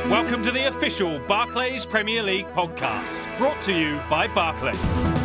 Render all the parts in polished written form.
Welcome to the official Barclays Premier League podcast, brought to you by Barclays.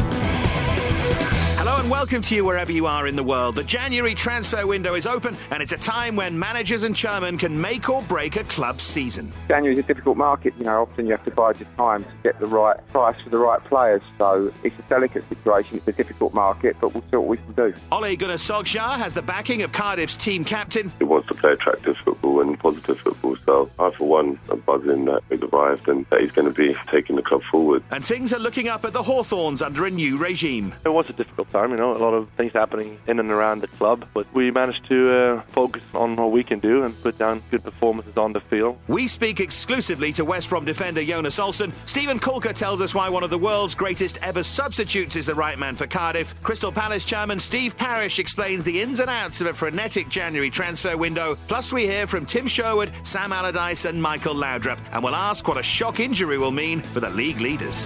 Hello and welcome to you wherever you are in the world. The January transfer window is open and it's a time when managers and chairmen can make or break a club's season. January is a difficult market. Often you have to bide your time to get the right price for the right players. So it's a delicate situation. It's a difficult market, but we'll see what we can do. Ole Gunnar Solskjaer has the backing of Cardiff's team captain. He wants to play attractive football and positive football. So I, for one, am buzzing that he's arrived and that he's going to be taking the club forward. And things are looking up at the Hawthorns under a new regime. It was a difficult time, a lot of things happening in and around the club, but we managed to focus on what we can do and put down good performances on the field. We speak exclusively to West Brom defender Jonas Olsson. Stephen Kulka tells us why one of the world's greatest ever substitutes is the right man for Cardiff. Crystal Palace chairman Steve Parish explains the ins and outs of a frenetic January transfer window. Plus we hear from Tim Sherwood, Sam Allardyce and Michael Laudrup, and we'll ask what a shock injury will mean for the league leaders.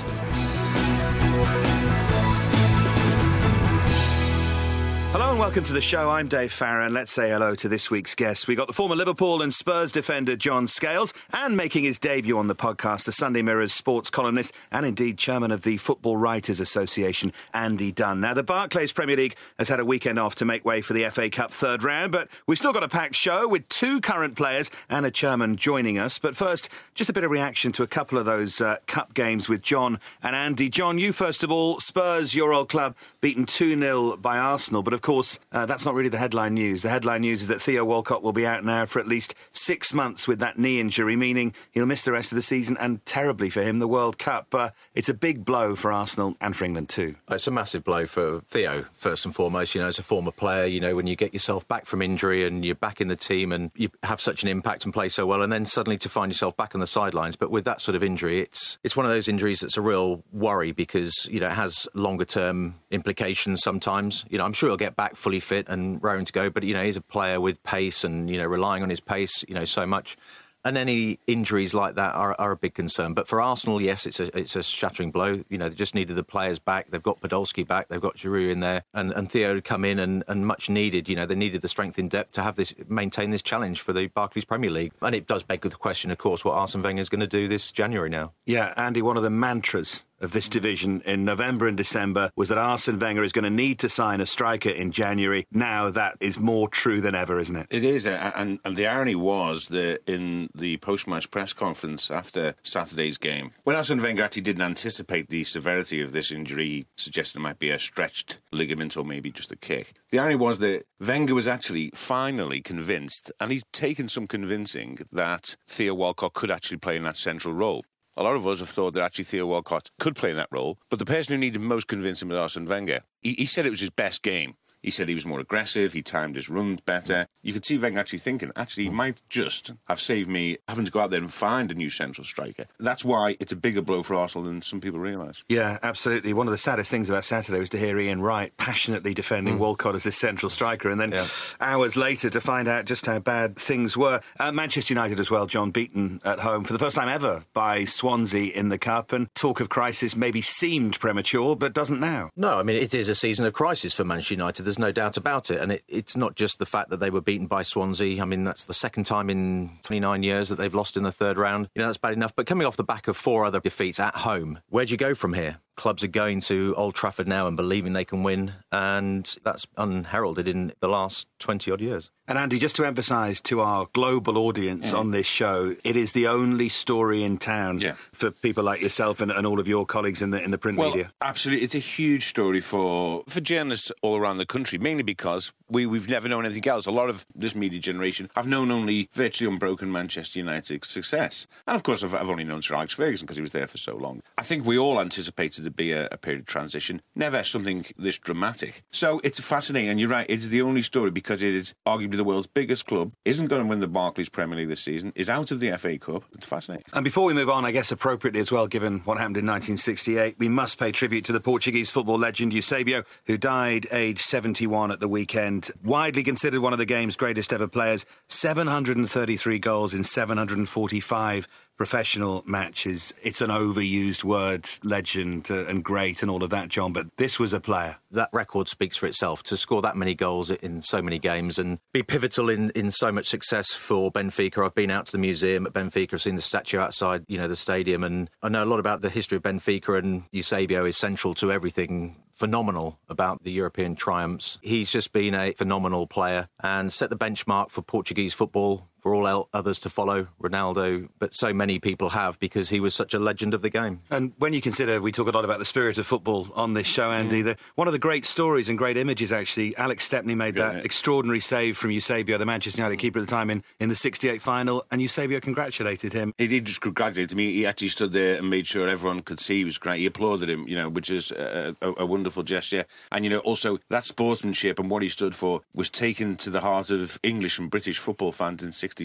Hello and welcome to the show. I'm Dave Farrar and let's say hello to this week's guest. We've got the former Liverpool and Spurs defender John Scales, and making his debut on the podcast, the Sunday Mirror's sports columnist and indeed chairman of the Football Writers Association, Andy Dunn. Now, the Barclays Premier League has had a weekend off to make way for the FA Cup third round, but we've still got a packed show with two current players and a chairman joining us. But first, just a bit of reaction to a couple of those cup games with John and Andy. John, you first of all, Spurs, your old club, beaten 2-0 by Arsenal, but of course, that's not really the headline news. The headline news is that Theo Walcott will be out now for at least 6 months with that knee injury, meaning he'll miss the rest of the season and, terribly for him, the World Cup. It's a big blow for Arsenal and for England too. It's a massive blow for Theo, first and foremost. As a former player, when you get yourself back from injury and you're back in the team and you have such an impact and play so well, and then suddenly to find yourself back on the sidelines. But with that sort of injury, it's one of those injuries that's a real worry because, it has longer-term implications sometimes. I'm sure he'll get back fully fit and raring to go, but he's a player with pace and relying on his pace so much, and any injuries like that are a big concern. But for Arsenal, yes, it's a shattering blow. They just needed the players back. They've got Podolski back, they've got Giroud in there, and Theo to come in and much needed. They needed the strength in depth to have maintain this challenge for the Barclays Premier League. And it does beg the question, of course, what Arsene Wenger is going to do this January now. Yeah, Andy, one of the mantras of this division in November and December was that Arsene Wenger is going to need to sign a striker in January. Now that is more true than ever, isn't it? It is, and the irony was that in the post-match press conference after Saturday's game, when Arsene Wenger actually didn't anticipate the severity of this injury, he suggested it might be a stretched ligament or maybe just a kick. The irony was that Wenger was actually finally convinced, and he's taken some convincing, that Theo Walcott could actually play in that central role. A lot of us have thought that actually Theo Walcott could play in that role, but the person who needed most convincing was Arsene Wenger. He said it was his best game. He said he was more aggressive, he timed his runs better. You could see Wenger actually thinking, he might just have saved me having to go out there and find a new central striker. That's why it's a bigger blow for Arsenal than some people realise. Yeah, absolutely. One of the saddest things about Saturday was to hear Ian Wright passionately defending Walcott as this central striker, and then hours later to find out just how bad things were. Manchester United as well, John, beaten at home for the first time ever by Swansea in the Cup, and talk of crisis maybe seemed premature, but doesn't now. No, it is a season of crisis for Manchester United. There's no doubt about it. And it's not just the fact that they were beaten by Swansea. That's the second time in 29 years that they've lost in the third round. That's bad enough. But coming off the back of 4 other defeats at home, where do you go from here? Clubs are going to Old Trafford now and believing they can win, and that's unheralded in the last 20-odd years. And Andy, just to emphasise to our global audience on this show, it is the only story in town for people like yourself and all of your colleagues in the print media. Absolutely. It's a huge story for journalists all around the country, mainly because we've never known anything else. A lot of this media generation have known only virtually unbroken Manchester United success. And of course, I've only known Sir Alex Ferguson because he was there for so long. I think we all anticipated to be a period of transition, never something this dramatic. So it's fascinating, and you're right, it's the only story because it is arguably the world's biggest club, isn't going to win the Barclays Premier League this season, is out of the FA Cup. It's fascinating. And before we move on, I guess appropriately as well, given what happened in 1968, we must pay tribute to the Portuguese football legend Eusebio, who died aged 71 at the weekend. Widely considered one of the game's greatest ever players, 733 goals in 745 professional matches, it's an overused word, legend and great and all of that, John, but this was a player. That record speaks for itself. To score that many goals in so many games and be pivotal in so much success for Benfica. I've been out to the museum at Benfica, I've seen the statue outside, the stadium, and I know a lot about the history of Benfica, and Eusebio is central to everything phenomenal about the European triumphs. He's just been a phenomenal player and set the benchmark for Portuguese football, for all others to follow, Ronaldo, but so many people have because he was such a legend of the game. And when you consider, we talk a lot about the spirit of football on this show, Andy, one of the great stories and great images, actually, Alex Stepney made that extraordinary save from Eusebio, the Manchester United keeper at the time, in the 68 final, and Eusebio congratulated him. He did just congratulate him. He actually stood there and made sure everyone could see he was great. He applauded him, which is a wonderful gesture. And, also that sportsmanship and what he stood for was taken to the heart of English and British football fans in 66.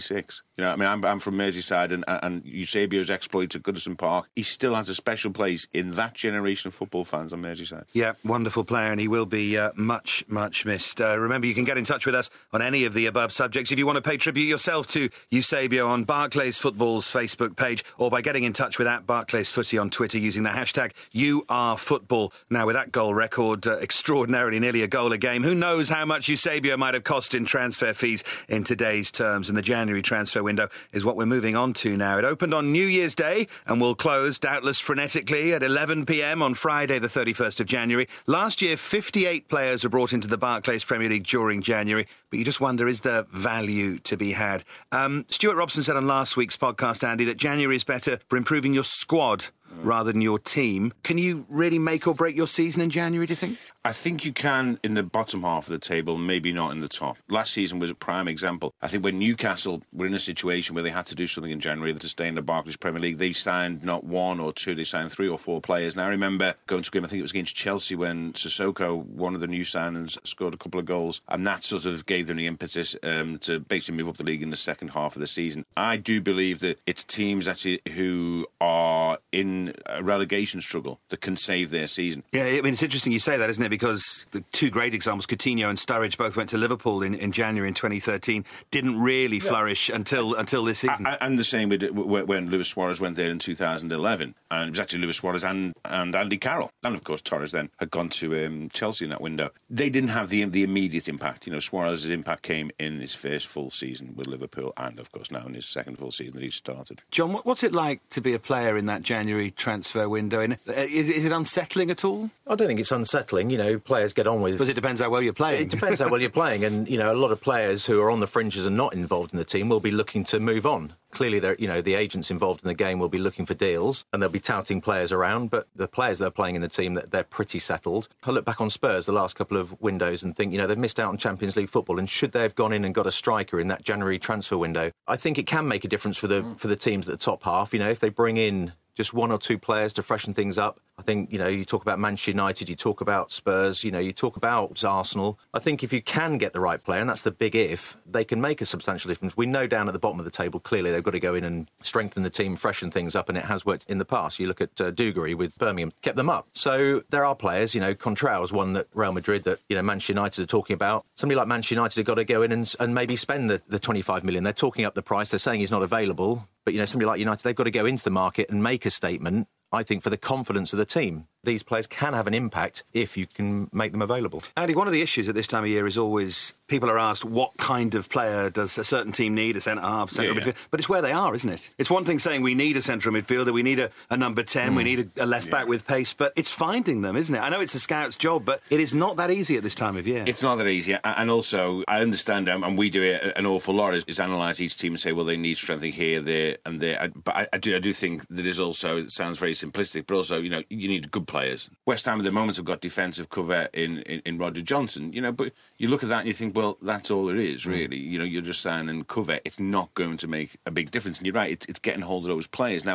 I'm from Merseyside, and Eusebio's exploits at Goodison Park, he still has a special place in that generation of football fans on Merseyside. Yeah, wonderful player, and he will be much, much missed. Remember, you can get in touch with us on any of the above subjects if you want to pay tribute yourself to Eusebio on Barclays Football's Facebook page, or by getting in touch with @BarclaysFooty on Twitter using the hashtag #YouAreFootball. Now, with that goal record, extraordinarily nearly a goal a game, who knows how much Eusebio might have cost in transfer fees in today's terms, and the January transfer window is what we're moving on to now. It opened on New Year's Day and will close, doubtless frenetically, at 11 p.m. on Friday the 31st of January. Last year, 58 players were brought into the Barclays Premier League during January, but you just wonder, is there value to be had? Stuart Robson said on last week's podcast, Andy, that January is better for improving your squad rather than your team. Can you really make or break your season in January, do you think? I think you can in the bottom half of the table, maybe not in the top. Last season was a prime example. I think when Newcastle were in a situation where they had to do something in January to stay in the Barclays Premier League, they signed not one or two, they signed 3 or 4 players. And I remember going to a game, I think it was against Chelsea, when Sissoko, one of the new signings, scored a couple of goals, and that sort of gave them the impetus to basically move up the league in the second half of the season. I do believe that it's teams actually who are in a relegation struggle that can save their season. Yeah, I mean, it's interesting you say that, isn't it? Because the two great examples, Coutinho and Sturridge, both went to Liverpool in January in 2013, didn't really flourish until this season. And the same with when Luis Suarez went there in 2011. And it was actually Luis Suarez and Andy Carroll. And, of course, Torres then had gone to Chelsea in that window. They didn't have the immediate impact. Suarez's impact came in his first full season with Liverpool and, of course, now in his second full season that he started. John, what's it like to be a player in that January transfer window? Is it unsettling at all? I don't think it's unsettling. Players get on with... Because it depends how well you're playing. It depends how well you're playing. And, a lot of players who are on the fringes and not involved in the team will be looking to move on. Clearly, the agents involved in the game will be looking for deals and they'll be touting players around, but the players that are playing in the team, they're pretty settled. I look back on Spurs the last couple of windows and think, they've missed out on Champions League football, and should they have gone in and got a striker in that January transfer window, I think it can make a difference for the teams at the top half. If they bring in just 1 or 2 players to freshen things up. I think, you talk about Manchester United, you talk about Spurs, you talk about Arsenal. I think if you can get the right player, and that's the big if, they can make a substantial difference. We know down at the bottom of the table, clearly they've got to go in and strengthen the team, freshen things up, and it has worked in the past. You look at Dugarry with Birmingham, kept them up. So there are players, Contrao's one that Real Madrid that, Manchester United are talking about. Somebody like Manchester United have got to go in and maybe spend the 25 million. They're talking up the price, they're saying he's not available. But, somebody like United, they've got to go into the market and make a statement, I think, for the confidence of the team. These players can have an impact if you can make them available. Andy, one of the issues at this time of year is always people are asked what kind of player does a certain team need, a centre-half, midfielder, but it's where they are, isn't it? It's one thing saying we need a central midfielder, we need a number 10, we need a left-back with pace, but it's finding them, isn't it? I know it's a scout's job, but it is not that easy at this time of year. It's not that easy, and also I understand, and we do it an awful lot, is analyse each team and say, well, they need strengthening here, there and there. But I do think that is also, it sounds very simplistic, but also, you need good players. West Ham at the moment have got defensive cover in Roger Johnson, but you look at that and you think, well, that's all there is, really. You're just signing cover. It's not going to make a big difference. And you're right, it's getting hold of those players. Now,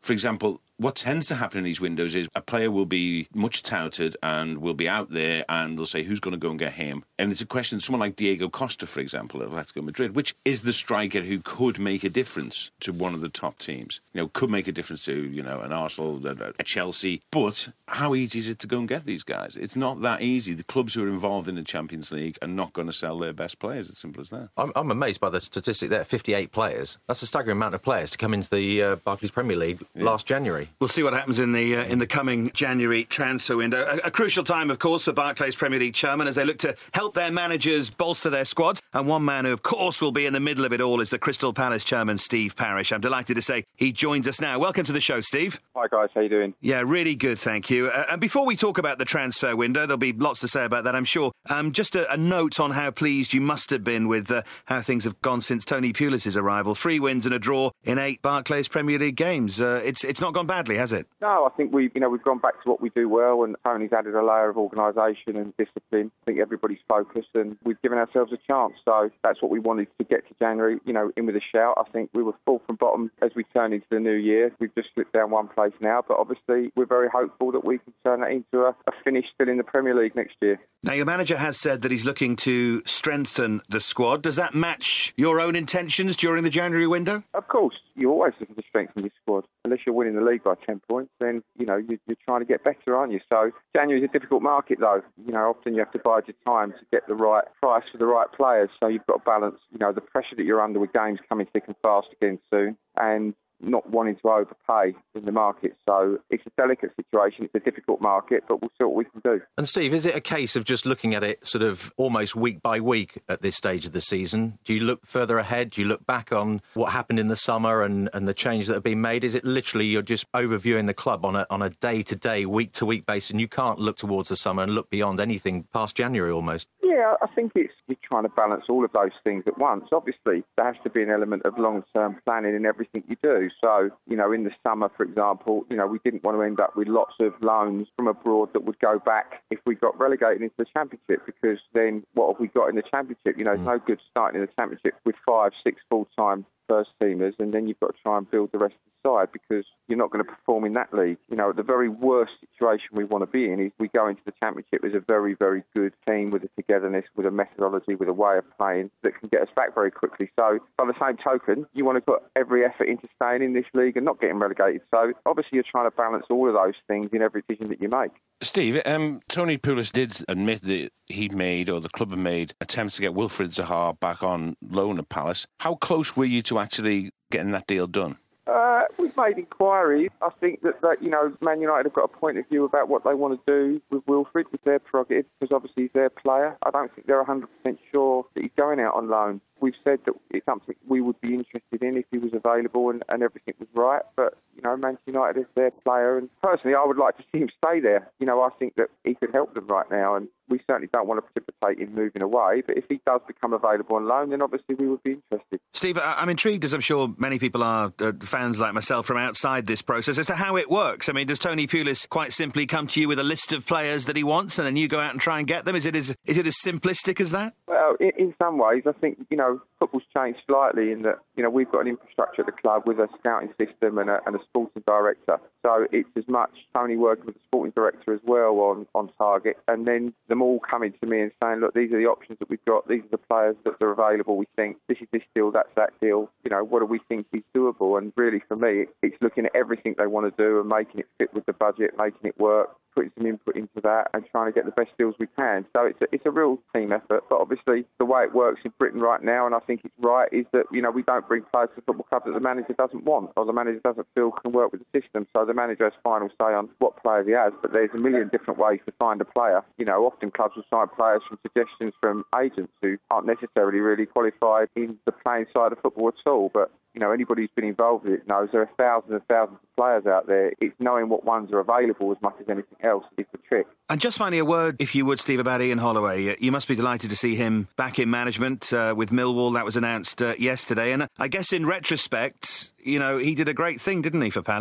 for example, what tends to happen in these windows is a player will be much touted and will be out there and they'll say, who's going to go and get him? And it's a question, someone like Diego Costa, for example, at Atletico Madrid, which is the striker who could make a difference to one of the top teams. Could make a difference to, an Arsenal, a Chelsea. But how easy is it to go and get these guys? It's not that easy. The clubs who are involved in the Champions League are not going to sell their best players. It's simple as that. I'm amazed by the statistic there, 58 players. That's a staggering amount of players to come into the Barclays Premier League last January. We'll see what happens in the coming January transfer window. A crucial time, of course, for Barclays Premier League chairman as they look to help their managers bolster their squads. And one man who, of course, will be in the middle of it all is the Crystal Palace chairman, Steve Parish. I'm delighted to say he joins us now. Welcome to the show, Steve. Hi, guys. How you doing? Yeah, really good, thank you. And before we talk about the transfer window, there'll be lots to say about that, I'm sure. Just a note on how pleased you must have been with how things have gone since Tony Pulis' arrival. 3 wins and a draw in 8 Barclays Premier League games. It's not gone badly, has it? No, I think we've gone back to what we do well, and Tony's added a layer of organisation and discipline. I think everybody's focused, and we've given ourselves a chance. So that's what we wanted to get to January, in with a shout. I think we were full from bottom as we turn into the new year. We've just slipped down one place now, but obviously we're very hopeful that we can turn that into a finish still in the Premier League next year. Now, your manager has said that he's looking to strengthen the squad. Does that match your own intentions during the January window? Of course. You're always looking to strengthen your squad. Unless you're winning the league by 10 points, then, you're trying to get better, aren't you? So January's a difficult market, though. Often you have to bide your time to get the right price for the right players. So you've got to balance, the pressure that you're under with games coming thick and fast again soon, and not wanting to overpay in the market. So it's a delicate situation. It's a difficult market, but we'll see what we can do. And Steve, is it a case of just looking at it sort of almost week by week at this stage of the season? Do you look further ahead? Do you look back on what happened in the summer and the changes that have been made? Is it literally you're just overviewing the club on a day-to-day, week-to-week basis, and you can't look towards the summer and look beyond anything past January almost? Yeah, I think you're trying to balance all of those things at once. Obviously, there has to be an element of long-term planning in everything you do. So, in the summer, for example, we didn't want to end up with lots of loans from abroad that would go back if we got relegated into the Championship, because then what have we got in the Championship? It's no good starting in the Championship with 5-6 full-time first teamers, and then you've got to try and build the rest of the side because you're not going to perform in that league. The very worst situation we want to be in is we go into the Championship as a very, very good team with a togetherness, with a methodology, with a way of playing that can get us back very quickly. So by the same token, you want to put every effort into staying in this league and not getting relegated. So obviously you're trying to balance all of those things in every decision that you make. Steve, Tony Pulis did admit that he'd made, or the club had made, attempts to get Wilfried Zaha back on loan at Palace. How close were you to actually getting that deal done? We've made inquiries. I think that Man United have got a point of view about what they want to do with Wilfried, with their prerogative, because obviously he's their player. I don't think they're 100% sure that he's going out on loan. We've said that it's something we would be interested in if he was available and everything was right. But, Man United is their player. And personally, I would like to see him stay there. I think that he could help them right now. And we certainly don't want to precipitate him moving away. But if he does become available on loan, then obviously we would be interested. Steve, I'm intrigued, as I'm sure many people are, fans like myself from outside this process, as to how it works. I mean, does Tony Pulis quite simply come to you with a list of players that he wants and then you go out and try and get them? Is it as simplistic as that? Well, in some ways, I think, football's changed slightly in that, we've got an infrastructure at the club with a scouting system and a sporting director. So it's as much Tony working with the sporting director as well on target, and then them all coming to me and saying, look, these are the options that we've got, these are the players that are available, we think this is this deal, that's that deal, what do we think is doable? And really for me, it's looking at everything they want to do and making it fit with the budget, making it work, putting some input into that and trying to get the best deals we can. So it's a real team effort, but obviously the way it works in Britain right now, and I think it's right, is that, we don't bring players to the football club that the manager doesn't want or the manager doesn't feel can work with the system. So the manager has final say on what players he has, but there's a million different ways to find a player. Often clubs will sign players from suggestions from agents who aren't necessarily really qualified in the playing side of football at all, but anybody who's been involved with it knows there are thousands and thousands of players out there. It's knowing what ones are available as much as anything else is the trick. And just finally a word, if you would, Steve, about Ian Holloway. You must be delighted to see him back in management with Millwall. That was announced yesterday. And I guess in retrospect, he did a great thing, didn't he, for Palace? Yeah,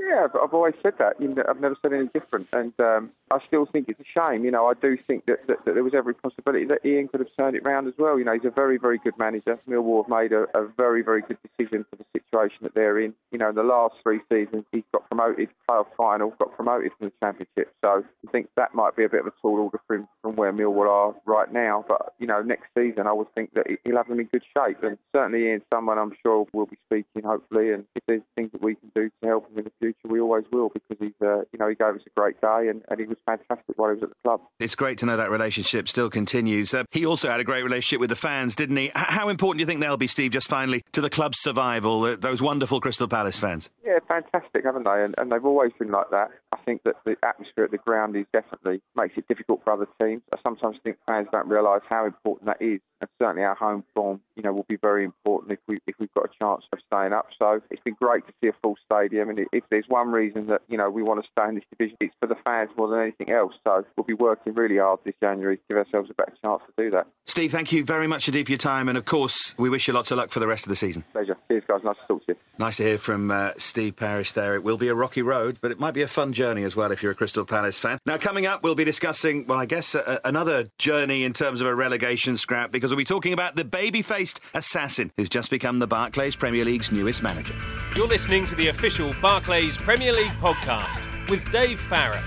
Yeah, I've always said that. I've never said any different, and I still think it's a shame. I do think that there was every possibility that Ian could have turned it round as well. He's a very, very good manager. Millwall have made a very, very good decision for the situation that they're in. In the last 3 seasons, he's got promoted, playoff final, got promoted from the Championship. So I think that might be a bit of a tall order for him from where Millwall are right now. But, next season, I would think that he'll have them in good shape. And certainly Ian's someone I'm sure we'll be speaking, hopefully. And if there's things that we can do to help him in the future, we always will, because he's, he gave us a great day and he was fantastic while he was at the club. It's great to know that relationship still continues. He also had a great relationship with the fans, didn't he? How important do you think they'll be, Steve, just finally, to the club's survival, those wonderful Crystal Palace fans? Yeah, fantastic, haven't they? And they've always been like that. I think that the atmosphere at the ground definitely makes it difficult for other teams. I sometimes think fans don't realise how important that is. And certainly our home form, will be very important if we've got a chance of staying up. So it's been great to see a full stadium. And if there's one reason that, we want to stay in this division, it's for the fans more than anything else. So we'll be working really hard this January to give ourselves a better chance to do that. Steve, thank you very much indeed for your time. And of course, we wish you lots of luck for the rest of the season. Pleasure. Cheers, guys. Nice to talk to you. Nice to hear from Steve Parish there. It will be a rocky road, but it might be a fun journey as well if you're a Crystal Palace fan. Now, coming up, we'll be discussing, well, I guess, another journey in terms of a relegation scrap, because we'll be talking about the baby-faced assassin who's just become the Barclays Premier League's newest manager. You're listening to the official Barclays Premier League podcast with Dave Farrell.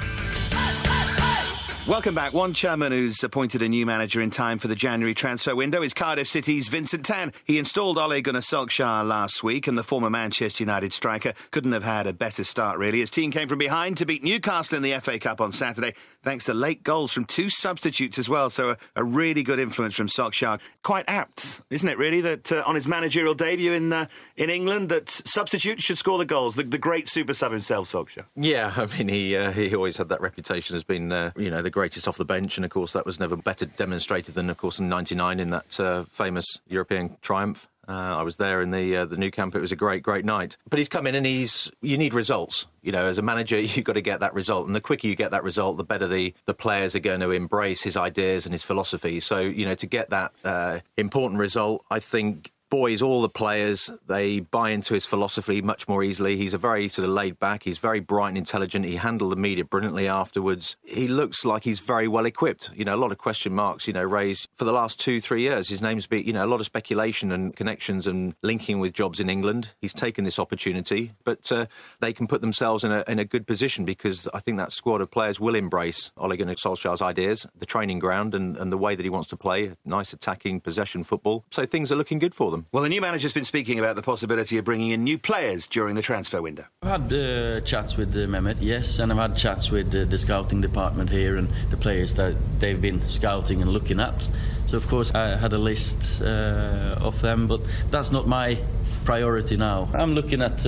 Welcome back. One chairman who's appointed a new manager in time for the January transfer window is Cardiff City's Vincent Tan. He installed Ole Gunnar Solskjaer last week, and the former Manchester United striker couldn't have had a better start, really. His team came from behind to beat Newcastle in the FA Cup on Saturday, thanks to late goals from 2 substitutes as well. So a really good influence from Solskjaer. Quite apt, isn't it, really, that on his managerial debut in England, that substitutes should score the goals. The great super sub himself, Solskjaer. Yeah, I mean, he always had that reputation as being, the greatest off the bench, and of course that was never better demonstrated than, of course, in '99 in that famous European triumph. I was there in the new camp. It was a great night. But he's come in and you need results. As a manager, you've got to get that result. And the quicker you get that result, the better the players are going to embrace his ideas and his philosophy. So, to get that important result, I think all the players, they buy into his philosophy much more easily. He's a very sort of laid back. He's very bright and intelligent. He handled the media brilliantly afterwards. He looks like he's very well equipped. A lot of question marks, raised for the last 2-3 years. His name's been, a lot of speculation and connections and linking with jobs in England. He's taken this opportunity, but they can put themselves in a good position, because I think that squad of players will embrace Ole Gunnar Solskjaer's ideas, the training ground and the way that he wants to play, nice attacking possession football. So things are looking good for them. Well, the new manager's been speaking about the possibility of bringing in new players during the transfer window. I've had chats with Mehmet, yes, and I've had chats with the scouting department here and the players that they've been scouting and looking at. So, of course, I had a list of them, but that's not my priority now. I'm looking at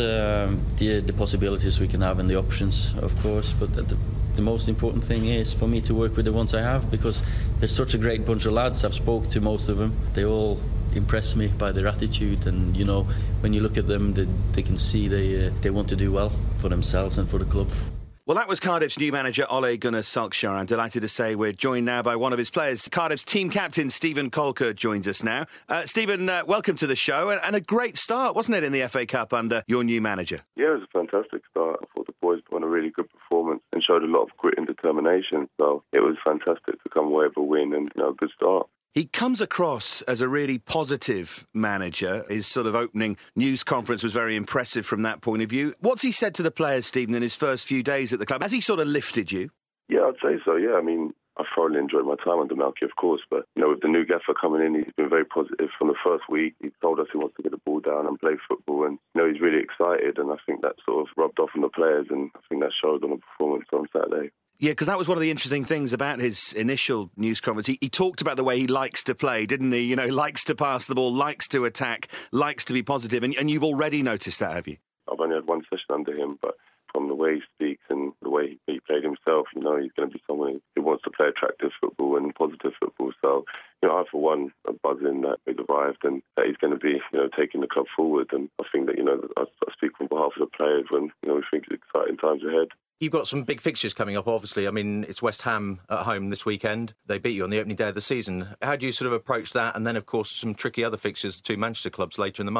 the possibilities we can have and the options, of course, but the most important thing is for me to work with the ones I have, because there's such a great bunch of lads. I've spoke to most of them. They all impress me by their attitude, and when you look at them, they can see they want to do well for themselves and for the club. Well, that was Cardiff's new manager, Ole Gunnar Solskjaer. I'm delighted to say we're joined now by one of his players. Cardiff's team captain, Stephen Colker, joins us now. Stephen, welcome to the show, and a great start, wasn't it, in the FA Cup under your new manager? Yeah, it was a fantastic start. I thought the boys put on a really good performance and showed a lot of grit and determination. So it was fantastic to come away with a win and a good start. He comes across as a really positive manager. His sort of opening news conference was very impressive from that point of view. What's he said to the players, Stephen, in his first few days at the club? Has he sort of lifted you? Yeah, I'd say so, yeah. I mean, I thoroughly enjoyed my time under Malky, of course, but, with the new gaffer coming in, he's been very positive from the first week. He told us he wants to get the ball down and play football, and, he's really excited, and I think that sort of rubbed off on the players, and I think that showed on the performance on Saturday. Yeah, because that was one of the interesting things about his initial news conference. He talked about the way he likes to play, didn't he? Likes to pass the ball, likes to attack, likes to be positive, and you've already noticed that, have you? I've only had one session under him, but from the way he speaks and the way he played himself, he's going to be someone who wants to play attractive football and positive football. So, I, for one, am buzzing that he's arrived and that he's going to be, taking the club forward. And I think that, I speak on behalf of the players when, we think it's exciting times ahead. You've got some big fixtures coming up, obviously. I mean, it's West Ham at home this weekend. They beat you on the opening day of the season. How do you sort of approach that? And then, of course, some tricky other fixtures, the 2 Manchester clubs later in the month.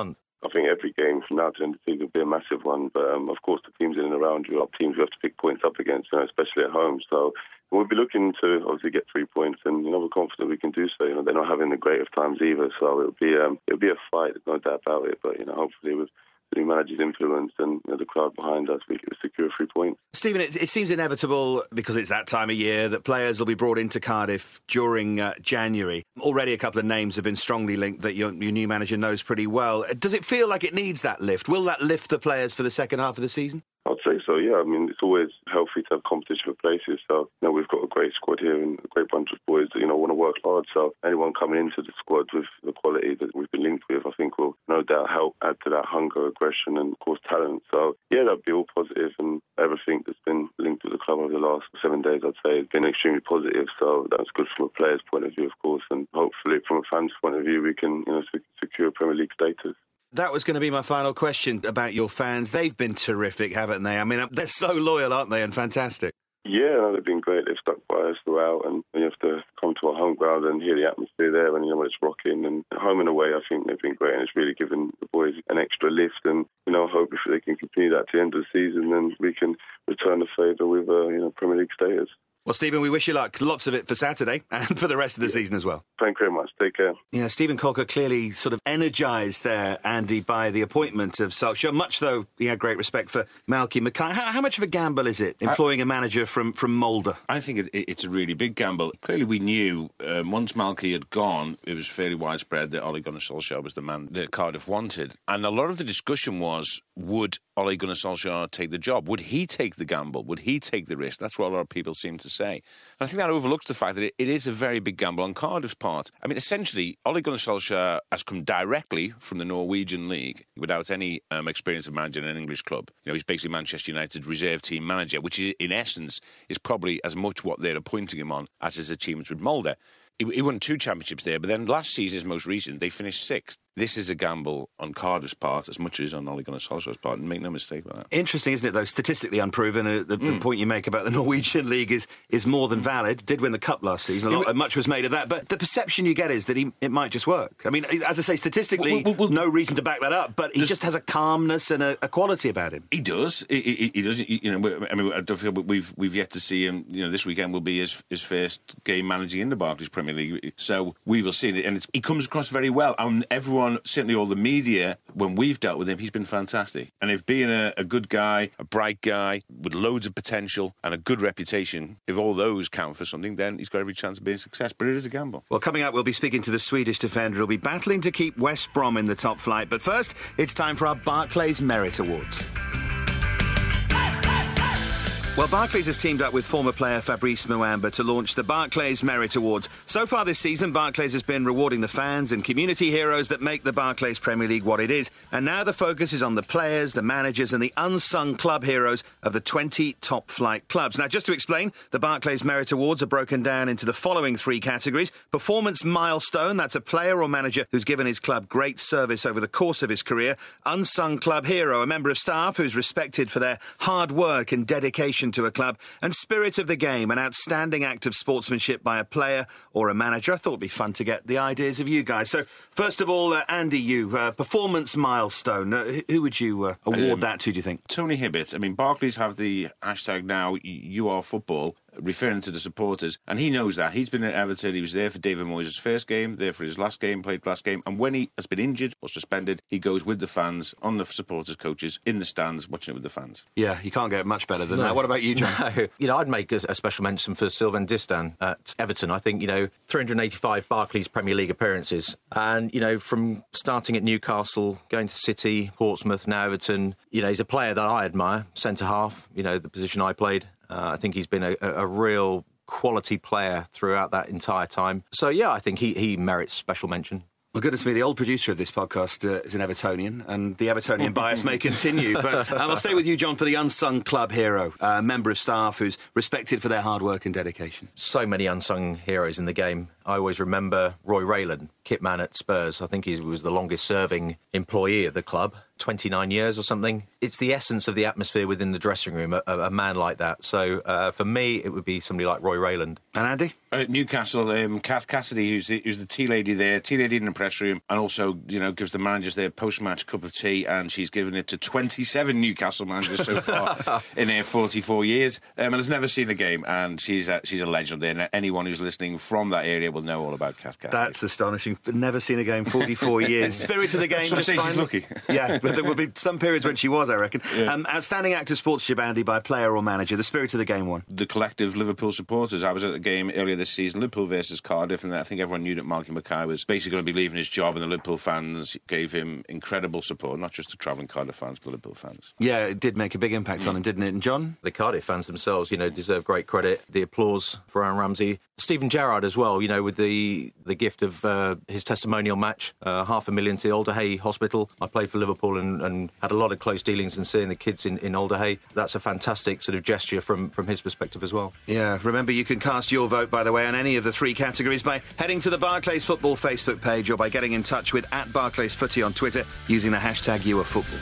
I think every game from now to the end of the season will be a massive one. But of course, the teams in and around you are teams you have to pick points up against, especially at home. So we'll be looking to obviously get 3 points, and we're confident we can do so. They're not having the greatest times either, so it'll be a fight. There's no doubt about it. But hopefully with the new manager's influence and the crowd behind us, we can secure 3 points. Stephen, it seems inevitable, because it's that time of year, that players will be brought into Cardiff during January. Already a couple of names have been strongly linked that your new manager knows pretty well. Does it feel like it needs that lift? Will that lift the players for the second half of the season? I'd say so, yeah. I mean, it's always healthy to have competition for places. So, we've got a great squad here and a great bunch of boys that, want to work hard. So, anyone coming into the squad with the quality that we've been linked with, I think will no doubt help add to that hunger, aggression and, of course, talent. So, yeah, that'd be all positive, and everything that's been linked with the club over the last 7 days, I'd say, has been extremely positive. So, that's good from a player's point of view, of course, and hopefully from a fan's point of view, we can, secure Premier League status. That was going to be my final question about your fans. They've been terrific, haven't they? I mean, they're so loyal, aren't they, and fantastic. Yeah, no, they've been great. They've stuck by us throughout, and you have to come to our home ground and hear the atmosphere there, and when it's rocking. And home and away, I think they've been great, and it's really given the boys an extra lift. And hope if they can continue that to the end of the season, then we can return the favour with Premier League status. Well, Stephen, we wish you luck. Lots of it for Saturday and for the rest of the season as well. Thank you very much. Take care. Yeah, Stephen Cocker clearly sort of energised there, Andy, by the appointment of Solskjaer, much though he had great respect for Malky Mackay. How much of a gamble is it, employing a manager from Molde? I think it's a really big gamble. Clearly we knew once Malky had gone, it was fairly widespread that Ole Gunnar Solskjaer was the man that Cardiff wanted. And a lot of the discussion was, would Ole Gunnar Solskjaer take the job? Would he take the gamble? Would he take the risk? That's what a lot of people seem to say. And I think that overlooks the fact that it is a very big gamble on Cardiff's part. I mean, essentially, Ole Gunnar Solskjaer has come directly from the Norwegian League without any experience of managing an English club. He's basically Manchester United's reserve team manager, which is, in essence, is probably as much what they're appointing him on as his achievements with Molde. He won 2 championships there, but then last season's most recent, they finished 6th. This is a gamble on Cardiff's part as much as on Ole Gunnar Solskjaer's part, and make no mistake about that. Interesting, isn't it, though? Statistically unproven, the point you make about the Norwegian League is more than valid. Did win the Cup last season, much was made of that, but the perception you get is that it might just work. I mean, as I say, statistically, no reason to back that up, but he just has a calmness and a quality about him. He does. He does. I don't feel we've yet to see him. This weekend will be his first game managing in the Barclays Premier League, so we will see it. And he comes across very well, and everyone, certainly all the media, when we've dealt with him, he's been fantastic. And if being a good guy, a bright guy, with loads of potential and a good reputation, if all those count for something, then he's got every chance of being a success. But it is a gamble. Well, coming up, we'll be speaking to the Swedish defender who'll be battling to keep West Brom in the top flight. But first, it's time for our Barclays Merit Awards. Well, Barclays has teamed up with former player Fabrice Muamba to launch the Barclays Merit Awards. So far this season, Barclays has been rewarding the fans and community heroes that make the Barclays Premier League what it is. And now the focus is on the players, the managers and the unsung club heroes of the 20 top-flight clubs. Now, just to explain, the Barclays Merit Awards are broken down into the following 3 categories. Performance milestone, that's a player or manager who's given his club great service over the course of his career. Unsung club hero, a member of staff who's respected for their hard work and dedication to a club. And spirit of the game, an outstanding act of sportsmanship by a player or a manager. I thought it'd be fun to get the ideas of you guys. So, first of all, Andy, performance milestone. Who would you award that to, do you think? Tony Hibbett. I mean, Barclays have the hashtag now, You Are Football, referring to the supporters, and he knows that. He's been at Everton, he was there for David Moyes' first game, there for his last game, played last game, and when he has been injured or suspended, he goes with the fans, on the supporters' coaches, in the stands, watching it with the fans. Yeah, you can't get much better than that. What about you, John? No. I'd make a special mention for Sylvain Distin at Everton. I think, 385 Barclays Premier League appearances, and, from starting at Newcastle, going to City, Portsmouth, now Everton, he's a player that I admire, centre-half, the position I played. I think he's been a real quality player throughout that entire time. So, yeah, I think he merits special mention. Well, goodness me, the old producer of this podcast is an Evertonian, and the Evertonian bias may continue. But I'll stay with you, John, for the unsung club hero, a member of staff who's respected for their hard work and dedication. So many unsung heroes in the game. I always remember Roy Raylan, kit man at Spurs. I think he was the longest-serving employee of the club, 29 years or something. It's the essence of the atmosphere within the dressing room, a man like that. So for me, it would be somebody like Roy Raylan. And Andy? Newcastle, Kath Cassidy, who's the tea lady there, tea lady in the press room, and also, gives the managers their post-match cup of tea, and she's given it to 27 Newcastle managers so far in her 44 years, and has never seen a game, and she's a legend there, and anyone who's listening from that area will know all about Kath Cassidy. That's astonishing. Never seen a game, 44 years. Spirit of the game. Some say she's lucky. Yeah, but there will be some periods when she was, I reckon. Yeah. Outstanding active sportsmanship, Andy, by player or manager. The spirit of the game one. The collective Liverpool supporters. I was at the game earlier this season, Liverpool versus Cardiff, and I think everyone knew that Malky Mackay was basically going to be leaving his job, and the Liverpool fans gave him incredible support, not just the travelling Cardiff fans, but the Liverpool fans. Yeah, it did make a big impact on him, didn't it? And John? The Cardiff fans themselves, deserve great credit. The applause for Aaron Ramsey. Stephen Gerrard as well, with the gift of his testimonial match, $500,000 to the Alder Hey Hospital. I played for Liverpool and had a lot of close dealings in seeing the kids in Alder Hey. That's a fantastic sort of gesture from his perspective as well. Yeah, remember you can cast your vote, by the way, on any of the 3 categories by heading to the Barclays Football Facebook page or by getting in touch with @BarclaysFooty on Twitter using the hashtag #YouAreFootball.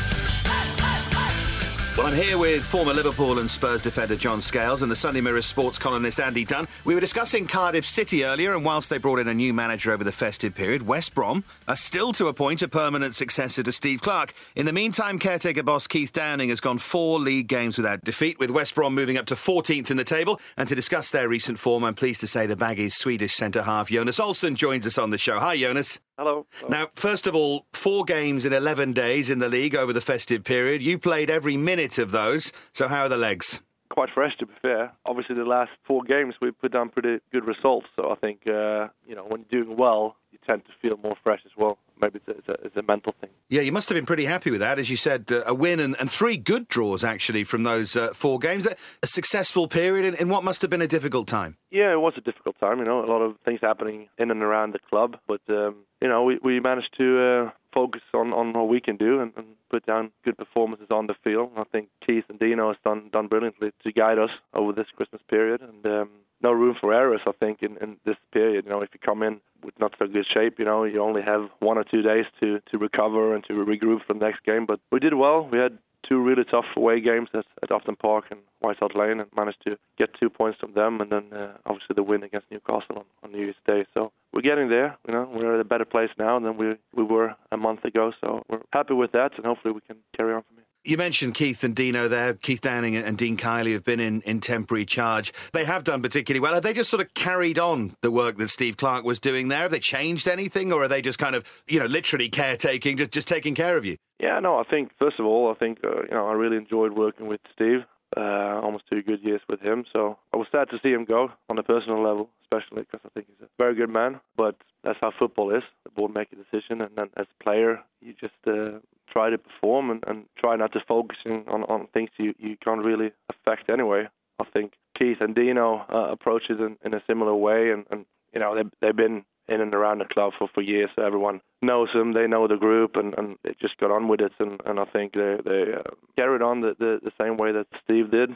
Well, I'm here with former Liverpool and Spurs defender John Scales and the Sunday Mirror sports columnist Andy Dunn. We were discussing Cardiff City earlier, and whilst they brought in a new manager over the festive period, West Brom are still to appoint a permanent successor to Steve Clarke. In the meantime, caretaker boss Keith Downing has gone 4 league games without defeat, with West Brom moving up to 14th in the table. And to discuss their recent form, I'm pleased to say the Baggies' Swedish centre-half Jonas Olsson joins us on the show. Hi, Jonas. Hello. Now, first of all, 4 games in 11 days in the league over the festive period. You played every minute of those, so how are the legs? Quite fresh, to be fair. Obviously, the last 4 games we put down pretty good results, so I think, when you're doing well, you tend to feel more fresh as well. Maybe it's a mental thing. Yeah, you must have been pretty happy with that. As you said, a win and 3 good draws, actually, from those 4 games. A successful period in what must have been a difficult time. Yeah, it was a difficult time, a lot of things happening in and around the club. But, we managed to focus on what we can do and put down good performances on the field. I think Keith and Dino has done brilliantly to guide us over this Christmas period. And no room for errors, I think, in this period. If you come in with not so good shape, you only have 1 or 2 days to recover and to regroup for the next game. But we did well. We had 2 really tough away games at Upton Park and White Hart Lane, and managed to get 2 points from them, and then obviously the win against Newcastle on New Year's Day. So we're getting there. We're at a better place now than we were a month ago. So we're happy with that, and hopefully we can carry on from here. You mentioned Keith and Dino there. Keith Downing and Dean Kiley have been in temporary charge. They have done particularly well. Have they just sort of carried on the work that Steve Clarke was doing there? Have they changed anything, or are they just kind of, literally caretaking, just taking care of you? Yeah, no, I think, first of all, I really enjoyed working with Steve. Almost 2 good years with him. So I was sad to see him go on a personal level, especially because I think he's a very good man. But that's how football is. The board make a decision, and then as a player, you just try to perform and try not to focus on things you can't really affect anyway. I think Keith and Dino approach it in a similar way, and they've been in and around the club for years, so everyone knows them, they know the group, and they just got on with it, and I think they carried on the same way that Steve did,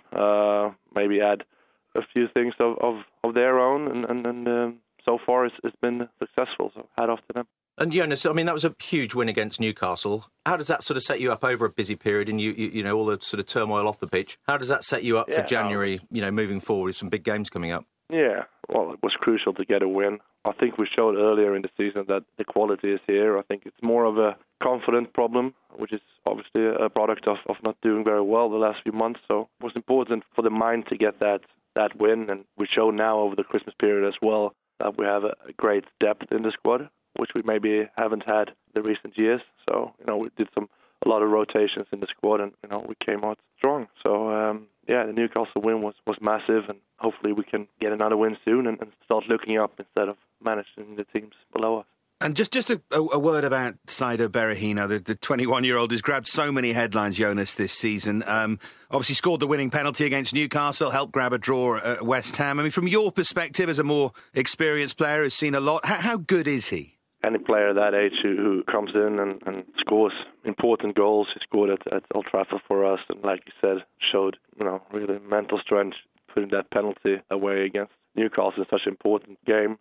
maybe add a few things of their own, and so far it's been successful, so hat off to them. And Jonas, that was a huge win against Newcastle. How does that sort of set you up over a busy period and you all the sort of turmoil off the pitch? How does that set you up for January, moving forward with some big games coming up? Yeah, well, it was crucial to get a win. I think we showed earlier in the season that the quality is here. I think it's more of a confident problem, which is obviously a product of not doing very well the last few months. So it was important for the mind to get that win, and we show now over the Christmas period as well that we have a great depth in the squad, which we maybe haven't had the recent years. So, we did a lot of rotations in the squad, and, we came out strong. So, the Newcastle win was massive, and hopefully we can get another win soon and start looking up instead of managing the teams below us. And just a word about Saido Berahino, the 21-year-old who's grabbed so many headlines, Jonas, this season. Obviously scored the winning penalty against Newcastle, helped grab a draw at West Ham. From your perspective as a more experienced player who's seen a lot, how good is he? Any player that age who comes in and scores important goals, he scored at Old Trafford for us, and like you said, showed really mental strength, putting that penalty away against Newcastle in such an important game.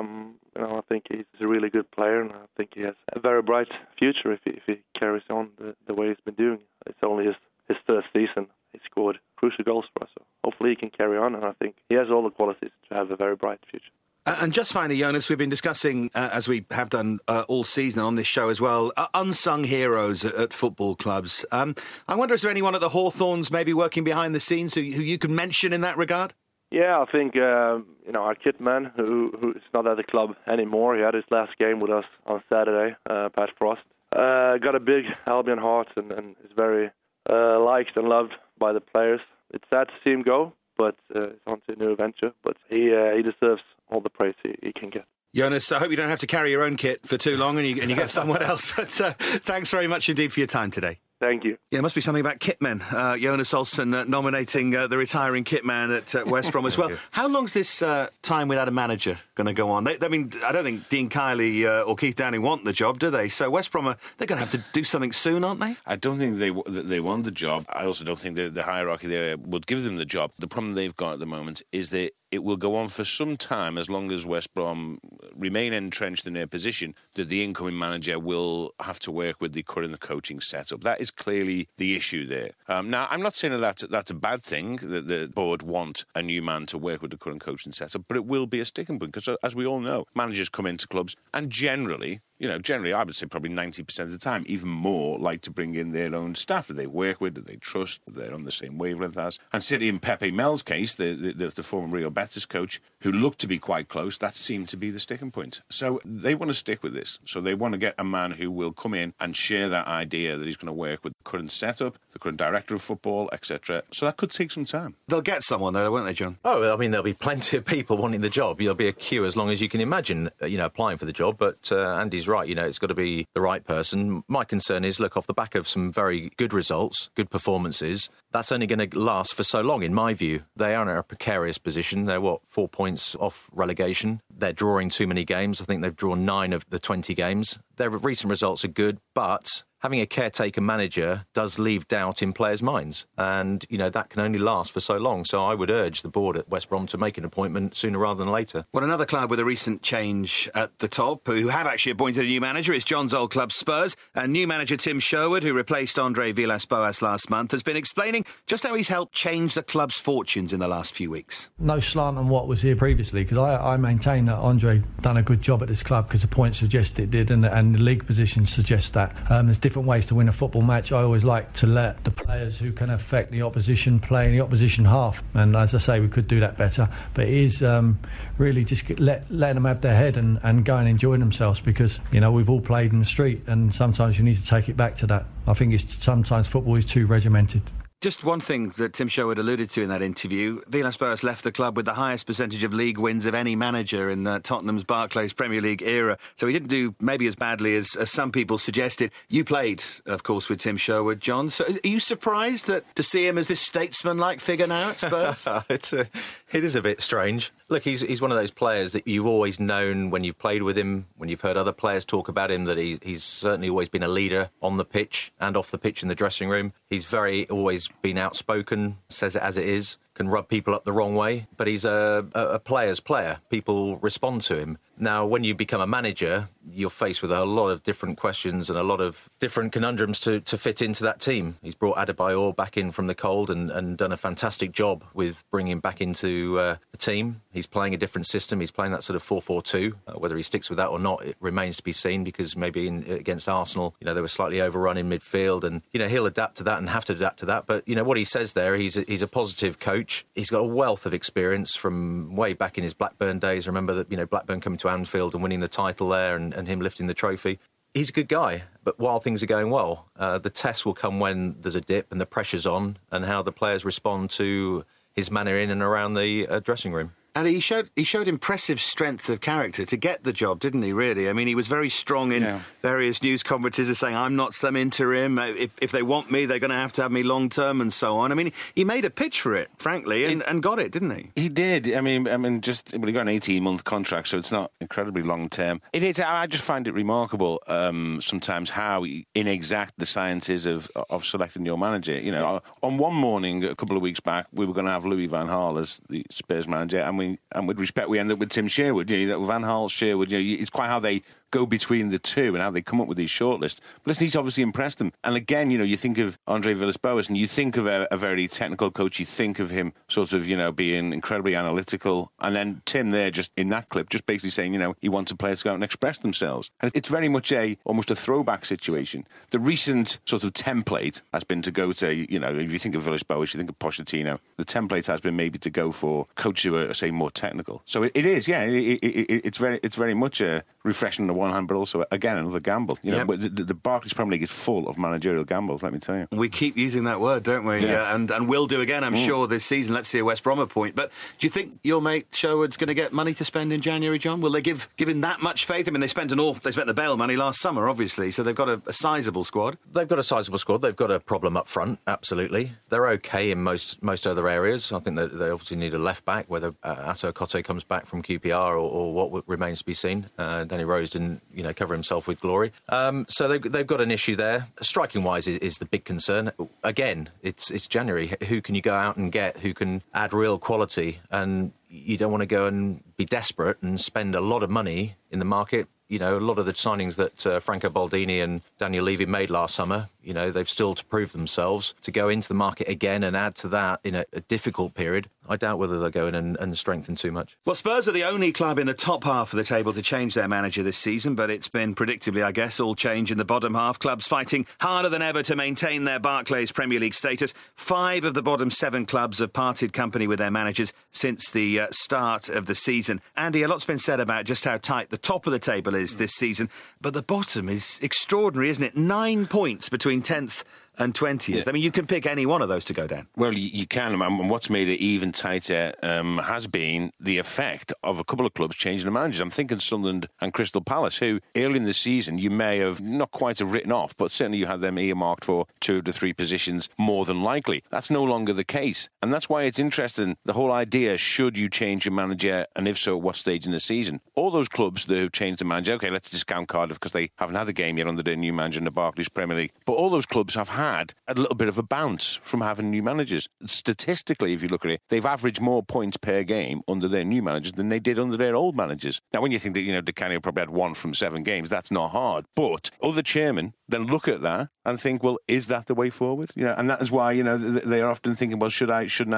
I think he's a really good player, and I think he has a very bright future if he carries on the way he's been doing. It's only his third season. He scored crucial goals for us, so hopefully he can carry on, and I think he has all the qualities to have a very bright future. And just finally, Jonas, we've been discussing, as we have done all season on this show as well, unsung heroes at football clubs. I wonder, is there anyone at the Hawthorns maybe working behind the scenes who you can mention in that regard? Yeah, I think, our kit man, who is not at the club anymore. He had his last game with us on Saturday, Pat Frost. Got a big Albion heart and is very liked and loved by the players. It's sad to see him go, but it's on to a new adventure. But he deserves all the praise he can get. Jonas, I hope you don't have to carry your own kit for too long and you get someone else. But thanks very much indeed for your time today. Thank you. Yeah, there must be something about kitmen. Jonas Olsson nominating the retiring kitman at West Brom as well. How long's this time without a manager going to go on? I don't think Dean Kiley or Keith Downing want the job, do they? So West Brom, they're going to have to do something soon, aren't they? I don't think they want the job. I also don't think the hierarchy there would give them the job. The problem they've got at the moment is that it will go on for some time, as long as West Brom remain entrenched in their position, that the incoming manager will have to work with the current coaching setup. That is clearly the issue there. Now, I'm not saying that's a bad thing, that the board want a new man to work with the current coaching setup, but it will be a sticking point, because as we all know, managers come into clubs and generally, I would say probably 90% of the time, even more, like to bring in their own staff that they work with, that they trust, that they're on the same wavelength as. And City in Pepe Mel's case, the former Real Betis coach, who looked to be quite close, that seemed to be the sticking point. So they want to stick with this. So they want to get a man who will come in and share that idea that he's going to work with the current setup, the current director of football, etc. So that could take some time. They'll get someone though, won't they, John? Oh, I mean, there'll be plenty of people wanting the job. There'll be a queue as long as you can imagine, applying for the job. But Andy's right, it's got to be the right person. My concern is, look, off the back of some very good results, good performances, that's only going to last for so long, in my view. They are in a precarious position. They're, 4 points off relegation. They're drawing too many games. I think they've drawn 9 of the 20 games. Their recent results are good, but having a caretaker manager does leave doubt in players' minds. And, that can only last for so long. So I would urge the board at West Brom to make an appointment sooner rather than later. Well, another club with a recent change at the top, who have actually appointed a new manager, is John's old club Spurs. And new manager Tim Sherwood, who replaced Andre Villas-Boas last month, has been explaining just how he's helped change the club's fortunes in the last few weeks. No slant on what was here previously, because I maintain that Andre done a good job at this club, because the points suggest it did, and the league position suggests that. There's different ways to win a football match. I always like to let the players who can affect the opposition play in the opposition half, and as I say, we could do that better, but it is really just letting them have their head and go and enjoy themselves, because we've all played in the street, and sometimes you need to take it back to that. I think sometimes football is too regimented. Just one thing that Tim Sherwood alluded to in that interview, Villas-Boas left the club with the highest percentage of league wins of any manager in Tottenham's Barclays Premier League era. So he didn't do maybe as badly as some people suggested. You played, of course, with Tim Sherwood, John. So are you surprised to see him as this statesman-like figure now at Spurs? It is a bit strange. Look, he's one of those players that you've always known when you've played with him, when you've heard other players talk about him, that he's certainly always been a leader on the pitch and off the pitch in the dressing room. He's always been outspoken, says it as it is, can rub people up the wrong way, but he's a player's player. People respond to him. Now, when you become a manager, you're faced with a lot of different questions and a lot of different conundrums to fit into that team. He's brought Adebayor back in from the cold and done a fantastic job with bringing him back into the team. He's playing a different system. He's playing that sort of 4-4-2. Whether he sticks with that or not, it remains to be seen, because maybe against Arsenal, they were slightly overrun in midfield, and, he'll adapt to that and have to adapt to that. But, what he says there, he's a positive coach. He's got a wealth of experience from way back in his Blackburn days. Remember that, Blackburn coming to Anfield and winning the title there and him lifting the trophy. He's a good guy, but while things are going well, the test will come when there's a dip and the pressure's on, and how the players respond to his manner in and around the dressing room. And he showed impressive strength of character to get the job, didn't he, really? I mean, he was very strong in various news conferences saying, I'm not some interim. If they want me, they're going to have me long-term and so on. I mean, he made a pitch for it, frankly, and got it, didn't he? He did. I mean, he got an 18-month contract, so it's not incredibly long-term. It is. I just find it remarkable sometimes how inexact the science is of selecting your manager. On one morning, a couple of weeks back, we were going to have Louis van Gaal as the Spurs manager, and with respect, we ended up with Tim Sherwood. Van Gaal, Sherwood, it's quite how they go between the two and how they come up with these shortlists. But listen, he's obviously impressed them. And again, you think of Andre Villas-Boas and you think of a very technical coach. You think of him sort of, being incredibly analytical. And then Tim there, just in that clip, just basically saying, he wants players to go out and express themselves. And it's very much almost a throwback situation. The recent sort of template has been to go to, if you think of Villas-Boas, you think of Pochettino. The template has been maybe to go for coaches who are, say, more technical. So it is, yeah. It's very much refreshing on the one hand, but also, again, another gamble. But the Barclays Premier League is full of managerial gambles, let me tell you. We keep using that word, don't we? Yeah. And will do again, I'm sure, this season. Let's see a West Brom point. But do you think your mate Sherwood's going to get money to spend in January, John? Will they give him that much faith? I mean, they spent the Bale money last summer, obviously, so they've got a sizable squad. They've got a sizable squad. They've got a problem up front, absolutely. They're okay in most other areas. I think that they obviously need a left-back, whether Ato Kote comes back from QPR or what remains to be seen. Danny Rose didn't, cover himself with glory. So they've got an issue there. Striking-wise is the big concern. Again, it's January. Who can you go out and get who can add real quality? And you don't want to go and be desperate and spend a lot of money in the market. A lot of the signings that Franco Baldini and Daniel Levy made last summer, they've still to prove themselves. To go into the market again and add to that in a difficult period, I doubt whether they'll go in and strengthen too much. Well, Spurs are the only club in the top half of the table to change their manager this season, but it's been predictably, I guess, all change in the bottom half. Clubs fighting harder than ever to maintain their Barclays Premier League status. 5 of the bottom 7 clubs have parted company with their managers since the start of the season. Andy, a lot's been said about just how tight the top of the table is this season, but the bottom is extraordinary, isn't it? 9 points between 10th and 20th. Yeah. I mean, you can pick any one of those to go down. Well, you can, and what's made it even tighter has been the effect of a couple of clubs changing the managers. I'm thinking Sunderland and Crystal Palace, who early in the season you may have not quite have written off, but certainly you had them earmarked for 2 to 3 positions more than likely. That's no longer the case, and that's why it's interesting, the whole idea, should you change your manager, and if so, at what stage in the season? All those clubs that have changed the manager, OK, let's discount Cardiff because they haven't had a game yet under their new manager in the Barclays Premier League, but all those clubs have had a little bit of a bounce from having new managers. Statistically, if you look at it, they've averaged more points per game under their new managers than they did under their old managers. Now, when you think that, Di Canio probably had 1 from 7 games, that's not hard. But other chairmen then look at that and think, well, is that the way forward? And that is why, they are often thinking, well, should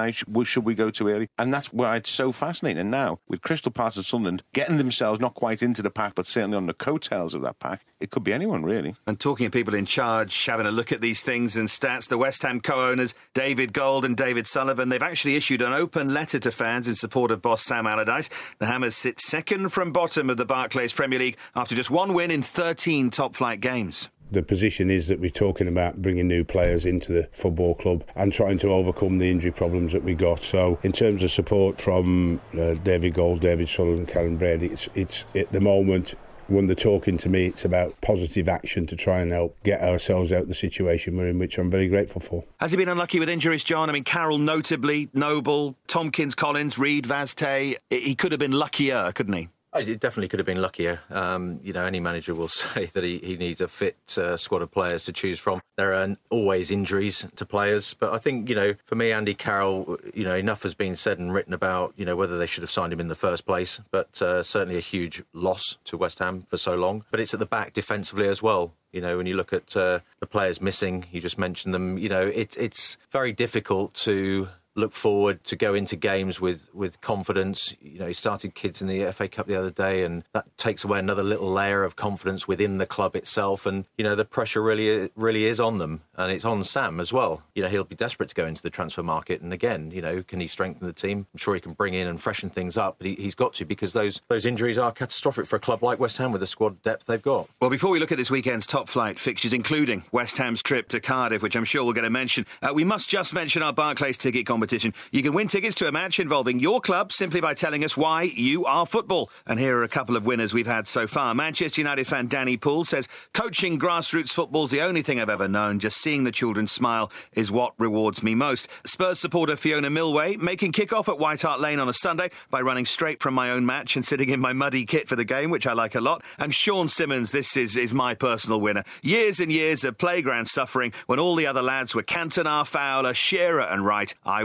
we go too early? And that's why it's so fascinating. And now, with Crystal Palace and Sunderland getting themselves not quite into the pack, but certainly on the coattails of that pack, it could be anyone, really. And talking of people in charge, having a look at these things and stats, the West Ham co-owners, David Gold and David Sullivan, they've actually issued an open letter to fans in support of boss Sam Allardyce. The Hammers sit second from bottom of the Barclays Premier League after just 1 win in 13 top-flight games. The position is that we're talking about bringing new players into the football club and trying to overcome the injury problems that we got. So in terms of support from David Gold, David Sullivan, Karen Brady, it's at the moment, when they're talking to me, it's about positive action to try and help get ourselves out of the situation we're in, which I'm very grateful for. Has he been unlucky with injuries, John? I mean, Carroll notably, Noble, Tompkins, Collins, Reid, Vaz-Tey. He could have been luckier, couldn't he? It definitely could have been luckier. Any manager will say that he needs a fit squad of players to choose from. There are always injuries to players. But I think, for me, Andy Carroll, enough has been said and written about, whether they should have signed him in the first place. But certainly a huge loss to West Ham for so long. But it's at the back defensively as well. When you look at the players missing, you just mentioned them, it's very difficult to look forward to go into games with confidence. He started kids in the FA Cup the other day, and that takes away another little layer of confidence within the club itself. And, the pressure really is on them. And it's on Sam as well. He'll be desperate to go into the transfer market. And again, can he strengthen the team? I'm sure he can bring in and freshen things up, but he's got to, because those injuries are catastrophic for a club like West Ham with the squad depth they've got. Well, before we look at this weekend's top-flight fixtures, including West Ham's trip to Cardiff, which I'm sure we'll get a mention, we must just mention our Barclays ticket competition. You can win tickets to a match involving your club simply by telling us why you are football. And here are a couple of winners we've had so far. Manchester United fan Danny Poole says, coaching grassroots football's the only thing I've ever known. Just seeing the children smile is what rewards me most. Spurs supporter Fiona Milway, making kick-off at White Hart Lane on a Sunday by running straight from my own match and sitting in my muddy kit for the game, which I like a lot. And Sean Simmons, this is my personal winner. Years and years of playground suffering when all the other lads were Cantona, Fowler, Shearer and Wright. I was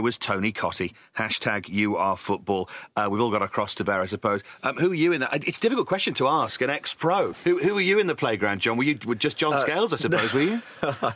was Tony Cottee. Hashtag You Are Football. We've all got our cross to bear, I suppose. Who were you in that? It's a difficult question to ask, an ex-pro. Who were you in the playground, John? Were you just John Scales, I suppose, were you?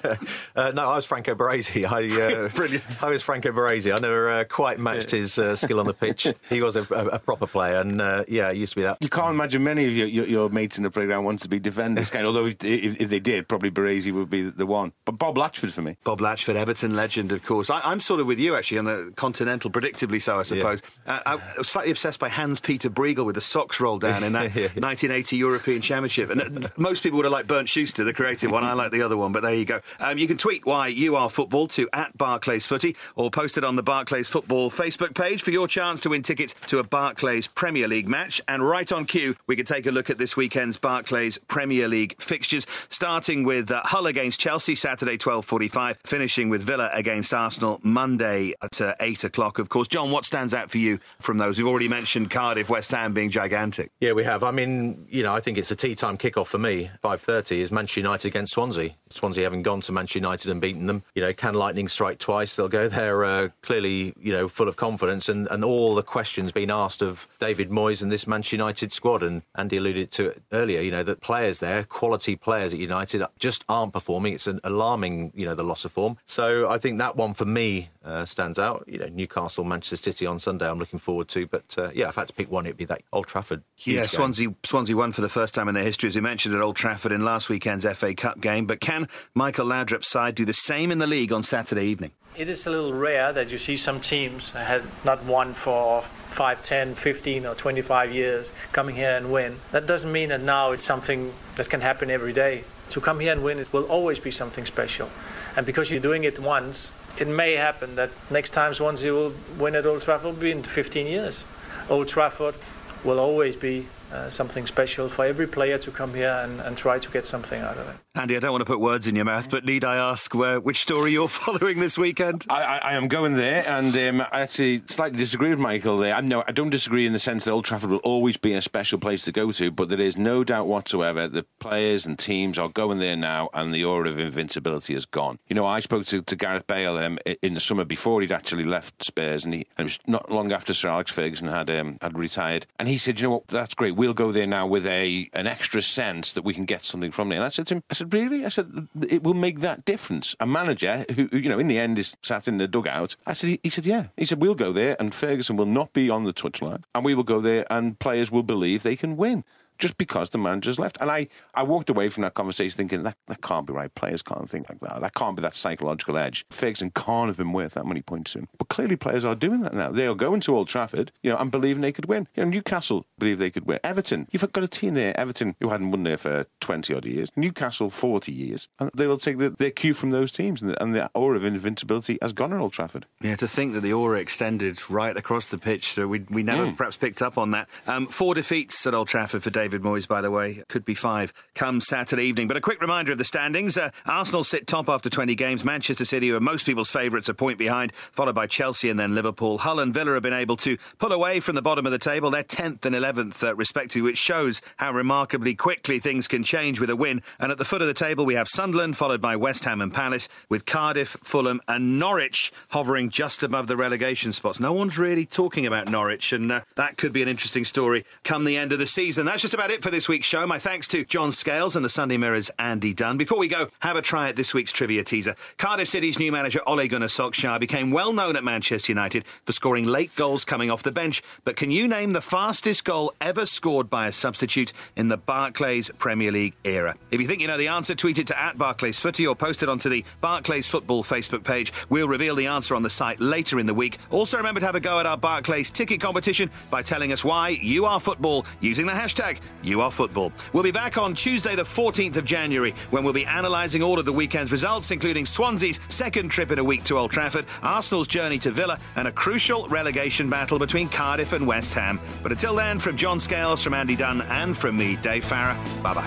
No, I was Franco Baresi. Brilliant. I was Franco Baresi. I never quite matched his skill on the pitch. He was a proper player, and it used to be that. You can't imagine many of your mates in the playground want to be defenders, although if they did, probably Baresi would be the one. But Bob Latchford for me. Bob Latchford, Everton legend, of course. I'm sort of with you, actually, on the Continental, predictably so, I suppose. Yeah. I was slightly obsessed by Hans-Peter Briegel with the socks rolled down in that 1980 European Championship. And most people would have liked Bernd Schuster, the creative one. I like the other one, but there you go. You can tweet why you are football to @BarclaysFooty or post it on the Barclays Football Facebook page for your chance to win tickets to a Barclays Premier League match. And right on cue, we can take a look at this weekend's Barclays Premier League fixtures, starting with Hull against Chelsea, Saturday 12:45, finishing with Villa against Arsenal, Monday at 8 o'clock, of course. John, what stands out for you from those? We've already mentioned Cardiff, West Ham being gigantic. Yeah, we have. I mean, I think it's the tea time kickoff for me. 5:30 is Manchester United against Swansea. Swansea haven't gone to Manchester United and beaten them. Can Lightning strike twice? They'll go there clearly, full of confidence, and all the questions being asked of David Moyes and this Manchester United squad. And Andy alluded to it earlier, that players there, quality players at United, just aren't performing. It's an alarming, the loss of form. So I think that one for me stands out. Newcastle, Manchester City on Sunday I'm looking forward to. But if I had to pick one, it'd be that Old Trafford. Yeah, Swansea won for the first time in their history, as we mentioned, at Old Trafford in last weekend's FA Cup game. But can Michael Laudrup's side do the same in the league on Saturday evening? It is a little rare that you see some teams that had not won for 5, 10, 15 or 25 years coming here and win. That doesn't mean that now it's something that can happen every day. To come here and win, it will always be something special. And because you're doing it once, it may happen that next time Swansea will win at Old Trafford will be in 15 years. Old Trafford will always be something special for every player to come here and try to get something out of it. Andy, I don't want to put words in your mouth, but need I ask which story you're following this weekend? I am going there, and I actually slightly disagree with Michael there. I don't disagree in the sense that Old Trafford will always be a special place to go to, but there is no doubt whatsoever that players and teams are going there now, and the aura of invincibility is gone. I spoke to Gareth Bale in the summer before he'd actually left Spurs, and it was not long after Sir Alex Ferguson had retired, and he said, that's great. We'll go there now with an extra sense that we can get something from there. And I said to him, really? I said, it will make that difference. A manager who, in the end is sat in the dugout. He said, yeah. He said, we'll go there and Ferguson will not be on the touchline, and we will go there and players will believe they can win. Just because the manager's left. And I walked away from that conversation thinking, that can't be right. Players can't think like that. That can't be that psychological edge. Ferguson can't have been worth that many points to him. But clearly players are doing that now. They are going to Old Trafford, and believing they could win. Newcastle believe they could win. Everton, you've got a team there, Everton, who hadn't won there for 20-odd years. Newcastle, 40 years. And they will take their cue from those teams. And the aura of invincibility has gone at Old Trafford. Yeah, to think that the aura extended right across the pitch. So we never perhaps picked up on that. 4 defeats at Old Trafford for David Moyes, by the way. Could be 5 come Saturday evening. But a quick reminder of the standings. Arsenal sit top after 20 games. Manchester City, who are most people's favourites, a point behind, followed by Chelsea and then Liverpool. Hull and Villa have been able to pull away from the bottom of the table. They're 10th and 11th, respectively, which shows how remarkably quickly things can change with a win. And at the foot of the table, we have Sunderland, followed by West Ham and Palace, with Cardiff, Fulham and Norwich hovering just above the relegation spots. No one's really talking about Norwich, and that could be an interesting story come the end of the season. That's just about it for this week's show. My thanks to John Scales and the Sunday Mirror's Andy Dunn. Before we go, have a try at this week's trivia teaser. Cardiff City's new manager Ole Gunnar Solskjaer became well known at Manchester United for scoring late goals coming off the bench. But can you name the fastest goal ever scored by a substitute in the Barclays Premier League era? If you think you know the answer, tweet it to @BarclaysFooty or post it onto the Barclays Football Facebook page. We'll reveal the answer on the site later in the week. Also remember to have a go at our Barclays ticket competition by telling us why you are football using the hashtag YouAreFootball. We'll be back on Tuesday the 14th of January when we'll be analysing all of the weekend's results, including Swansea's second trip in a week to Old Trafford, Arsenal's journey to Villa and a crucial relegation battle between Cardiff and West Ham. But until then, from John Scales, from Andy Dunn and from me, Dave Farrar,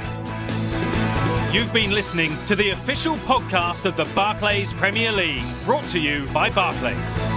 bye-bye. You've been listening to the official podcast of the Barclays Premier League, brought to you by Barclays.